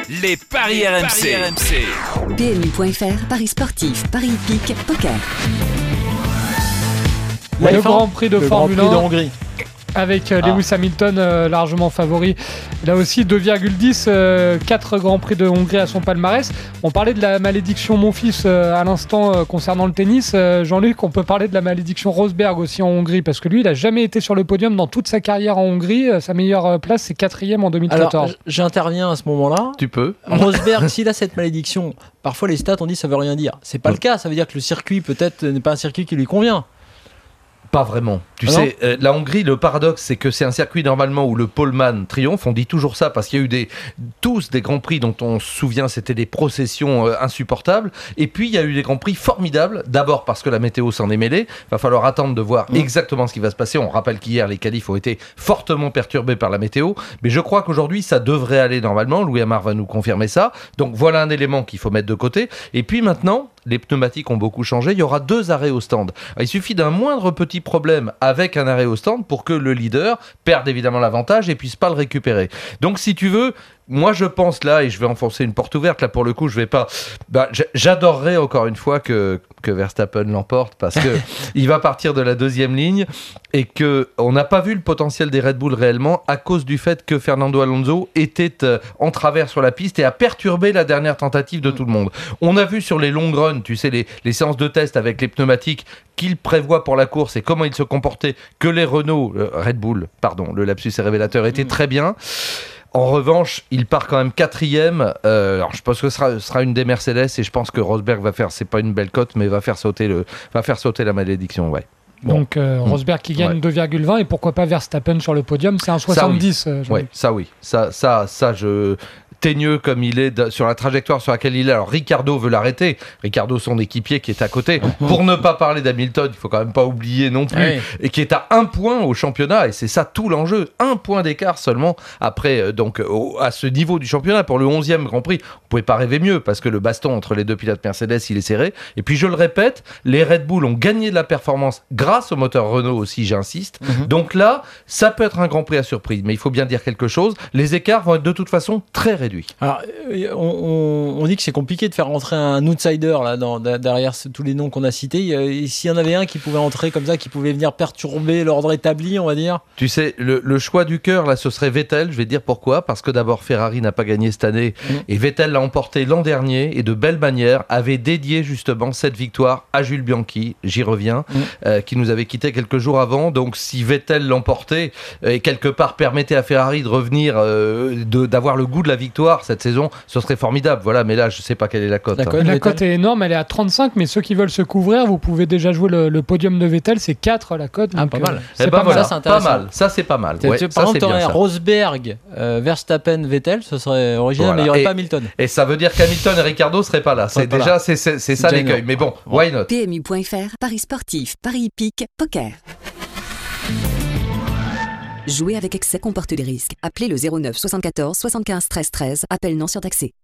Les paris RMC. PMU.fr, paris sportif, paris hippique, poker. Le Grand Prix de Formule 1 de Hongrie. avec Lewis Hamilton largement favori. Là aussi 2,10, 4 Grands Prix de Hongrie à son palmarès. On parlait de la malédiction Monfils à l'instant concernant le tennis. Jean-Luc, on peut parler de la malédiction Rosberg aussi en Hongrie parce que lui, il n'a jamais été sur le podium dans toute sa carrière en Hongrie. Sa meilleure place, c'est 4e en 2014. Alors, j'interviens à ce moment-là. Tu peux. Rosberg, s'il a cette malédiction, parfois les stats, on dit ça veut rien dire. C'est pas le cas, ça veut dire que le circuit peut-être n'est pas un circuit qui lui convient. Pas vraiment. Tu sais, la Hongrie, le paradoxe, c'est que c'est un circuit normalement où le poleman triomphe. On dit toujours ça parce qu'il y a eu tous des grands prix dont on se souvient, c'était des processions insupportables. Et puis, il y a eu des grands prix formidables. D'abord parce que la météo s'en est mêlée. Il va falloir attendre de voir exactement ce qui va se passer. On rappelle qu'hier, les qualifs ont été fortement perturbés par la météo. Mais je crois qu'aujourd'hui, ça devrait aller normalement. Louis Amar va nous confirmer ça. Donc, voilà un élément qu'il faut mettre de côté. Et puis maintenant, les pneumatiques ont beaucoup changé. Il y aura 2 arrêts au stand. Il suffit d'un moindre petit problème avec un arrêt au stand pour que le leader perde évidemment l'avantage et puisse pas le récupérer. Donc si tu veux, moi je pense là, et je vais enfoncer une porte ouverte, là pour le coup je vais pas... j'adorerais encore une fois que Verstappen l'emporte parce que il va partir de la 2e ligne et qu'on n'a pas vu le potentiel des Red Bull réellement à cause du fait que Fernando Alonso était en travers sur la piste et a perturbé la dernière tentative de tout le monde. On a vu sur les long runs, tu sais, les séances de test avec les pneumatiques qu'il prévoit pour la course et comment il se comportait, que les Renault, Red Bull, pardon, le lapsus est révélateur, étaient très bien. En revanche, il part quand même 4e. Alors je pense que ce sera une des Mercedes et je pense que Rosberg va faire, c'est pas une belle cote, mais va faire sauter la malédiction, ouais. Bon. Donc Rosberg qui gagne 2,20 et pourquoi pas Verstappen sur le podium, c'est un 70. Ça oui. Ça je... teigneux comme il est sur la trajectoire sur laquelle il est. Alors Ricciardo veut l'arrêter. Ricciardo, son équipier qui est à côté. Pour ne pas parler d'Hamilton, il faut quand même pas oublier non plus. Et qui est à 1 point au championnat. Et c'est ça tout l'enjeu. 1 point d'écart seulement après à ce niveau du championnat. Pour le 11e Grand Prix, on pouvait pas rêver mieux parce que le baston entre les 2 pilotes Mercedes, il est serré. Et puis je le répète, les Red Bull ont gagné de la performance grâce au moteur Renault aussi, j'insiste. Donc là, ça peut être un Grand Prix à surprise. Mais il faut bien dire quelque chose. Les écarts vont être de toute façon très réduits. Alors, on dit que c'est compliqué de faire rentrer un outsider là, derrière tous les noms qu'on a cités. S'il y en avait un qui pouvait entrer comme ça, qui pouvait venir perturber l'ordre établi, on va dire. Tu sais, le choix du cœur, là, ce serait Vettel. Je vais te dire pourquoi. Parce que d'abord, Ferrari n'a pas gagné cette année. Et Vettel l'a emporté l'an dernier et de belle manière avait dédié justement cette victoire à Jules Bianchi, j'y reviens, qui nous avait quitté quelques jours avant. Donc, si Vettel l'emportait et quelque part permettait à Ferrari de revenir, d'avoir le goût de la victoire cette saison, ce serait formidable. Voilà, mais là, je sais pas quelle est la cote. La cote est énorme, elle est à 35, mais ceux qui veulent se couvrir, vous pouvez déjà jouer le podium de Vettel, c'est 4 la cote. Pas mal. C'est pas mal. Ça, c'est intéressant. Pas mal. Ça, c'est pas mal. Par exemple, tu aurais Rosberg, Verstappen, Vettel, ce serait original, mais il n'y aurait pas Hamilton. Et ça veut dire qu'Hamilton et Ricardo seraient pas là. C'est ça l'écueil. Mais bon, why not? PMU.fr, paris sportif, paris hippique, poker. Jouer avec excès comporte des risques. Appelez le 09 74 75 13 13. Appel non surtaxé.